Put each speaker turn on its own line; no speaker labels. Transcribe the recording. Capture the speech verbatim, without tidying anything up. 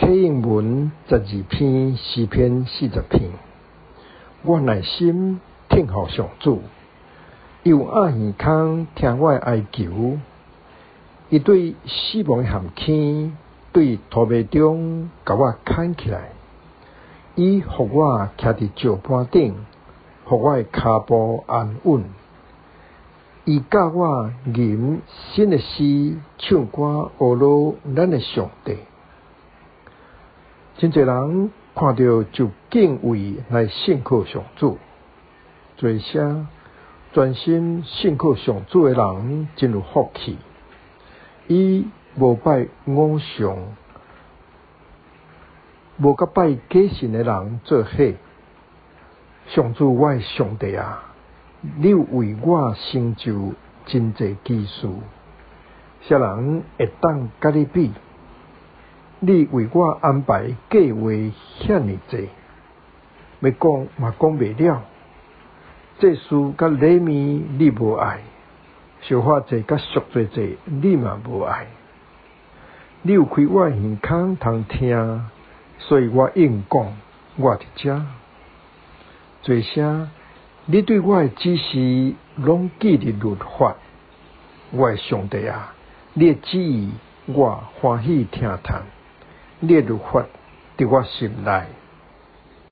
启应文十二篇，诗篇四十篇。我耐心听候上主，又爱耳孔听我的哀求。伊对死亡的陷阱，对土迷中甲我牵起来。伊互我徛伫石板顶，互我的骹步安稳。伊教我吟新的诗，唱歌学罗咱的上帝。真侪人看到就敬畏来信靠上主，做些专心信靠上主的人真有福气。伊无拜偶像，无甲拜假神的人做伙。上主我的上帝啊，你为我成就真侪奇事，啥人会当甲你比？你为我安排计划遐尼济，要讲嘛讲袂了。这事甲礼物你无爱，小话济甲俗济济你嘛无爱。你有开我的耳孔通听，所以我应讲我伫遮。做声你对我的指示拢记伫律法，我的上帝啊，你的旨意我欢喜听谈。你的律法伫我心内。